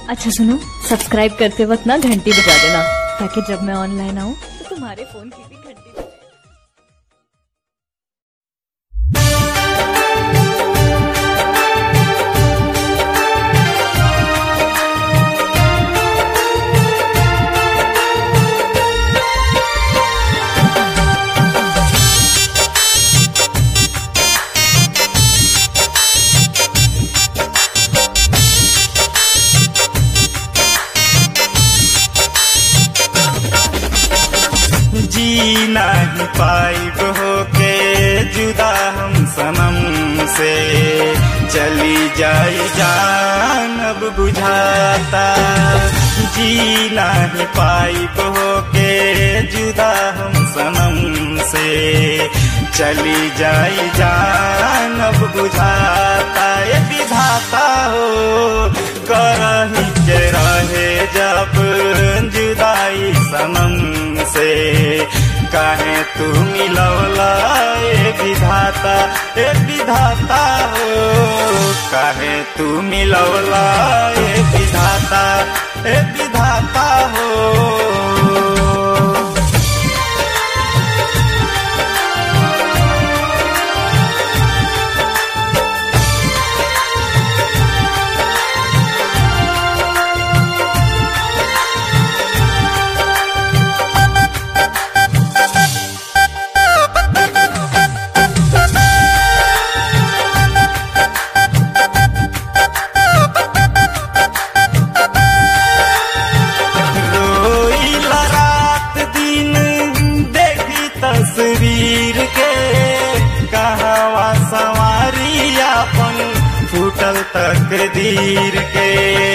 अच्छा सुनो, सब्सक्राइब करते वक्त ना घंटी बजा देना, ताकि जब मैं ऑनलाइन आऊँ तो तुम्हारे फोन की भी घंटी बजे। जी नहीं पाइब होके जुदा हम सनम से, चली जाई जान अब बुझाता। जी नहीं पाइब होके जुदा हम सनम से, चली जाई जान अब बुझाता। ये विधाता हो करही के रहे जब जुदाई सनम से, काहे तू मिलौला ए विधाता। ए विधाता हो काहे तू मिलौला ए विधाता। ए विधाता हो तस्वीर के, कहवा संवारी अपन फूटल तकदीर के।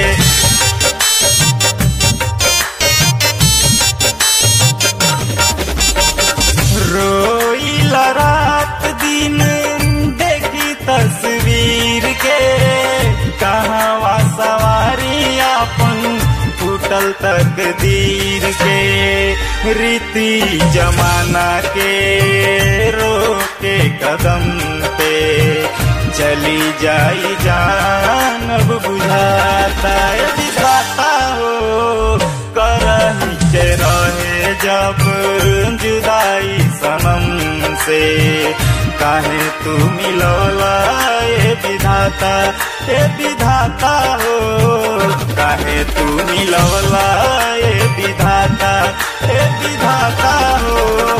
रोइला रात दिन देखी तस्वीर के, कहवा संवारी अपन फूटल तकदीर के। रीति जमाना के रोके कदम पे, चली जाई जान अब बुझाता। विधाता हो करही के रहे जब जुदाई सनम से, काहे तू मिलौला ए विधाता। ए विधाता हो काहे तू मिलौला ए विधाता। ए विधाता हो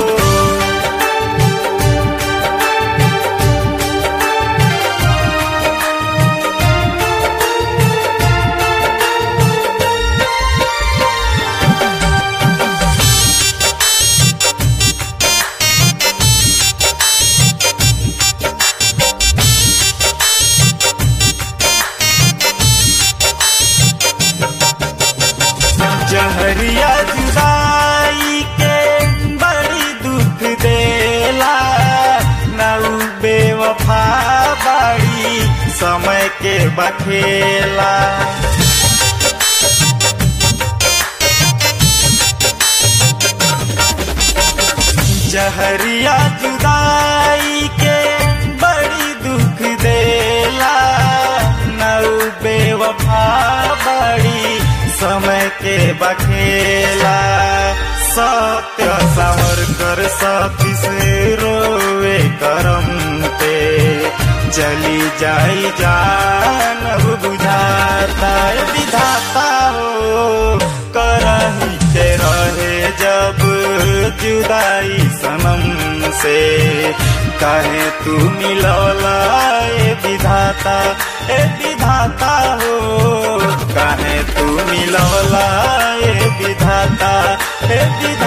जहरिया जुदाई के बड़ी दुख देला, नौ बेवफा बाड़ी समय के बखेला। जहरिया जुदाई के बड़ी दुख देला, नौ बेवफा बाड़ी समय के बखेला। सत्य सावरकर साथी से रोवे करम पे, चली जाई जान अब बुझाता। विधाता हो करही के रहे जब जुदाई सनम से, काहे तू मिलौला ए विधाता। ए विधाता हो काहे तू मिलौला ए विधाता। ए विधाता